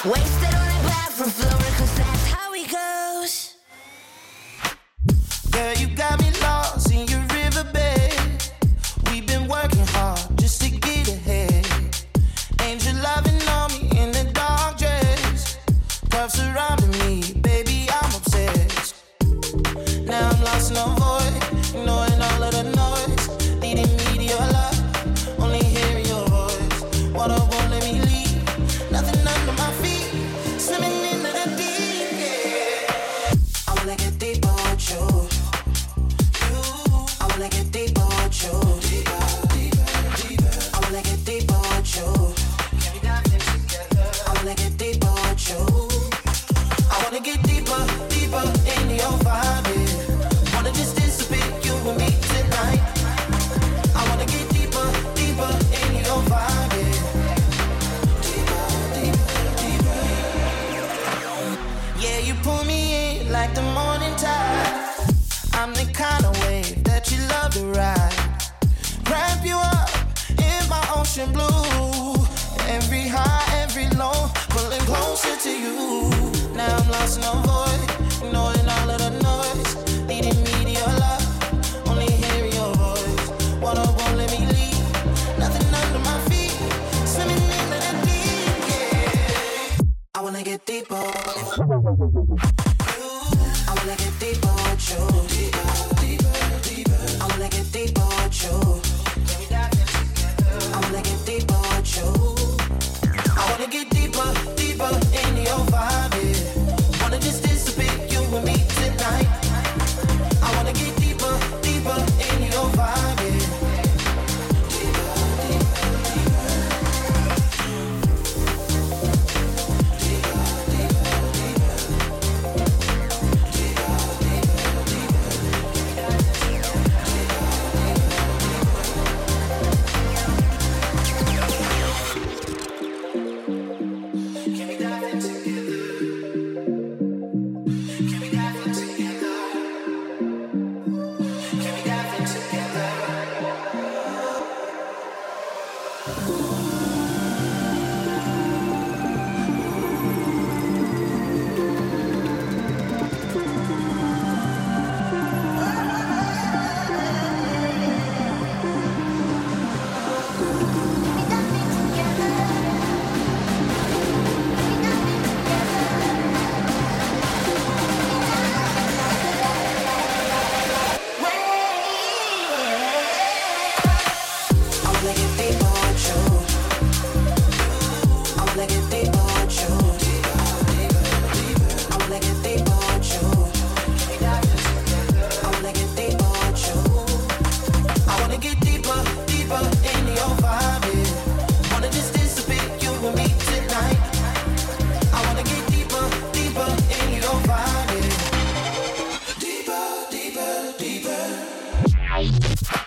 Wasted on a back from Florida, 'cause that's how it goes. Girl, you got me lost in your riverbed. We've been working hard just to get ahead. Angel loving on me in the dark dress. Curves surrounding me, baby, I'm obsessed. Now I'm lost in a void, ignoring all of the noise. Leading me to your love, only hearing your voice. Water won't let me leave, nothing under my feet. Swimming into the deep, yeah. I wanna get deeper with you. I wanna get deeper with you. Deeper, deeper, deeper. I wanna get deeper with you. Can we dive in together? I wanna get deeper with you. I wanna get deeper, deeper in your vibe. Yeah. Wanna just dissipate you and me tonight. I wanna get deeper, deeper in your vibe. Yeah. Deeper, deeper, deeper. Yeah, you pull me in like the morning tide. I'm the kind of wave that you love to ride. Wrap you up in my ocean blue. Every high, every low, pulling closer to you. Now I'm lost in a void, ignoring all of the noise. Leading me to your love, only hearing your voice. Water won't let me leave, nothing under my feet. Swimming into the deep, yeah. I wanna get deeper. I wanna get deeper with you. Deeper, deeper, deeper. I wanna get deeper with you. Can we dive in together? I wanna get deeper with you. I wanna get deeper, deeper in your vibe. Yeah. Wanna just dissipate you and me tonight. I wanna get deeper, deeper in your vibe. Yeah. Deeper, deeper, deeper. Deeper, deeper, deeper. Deeper, deeper, deeper.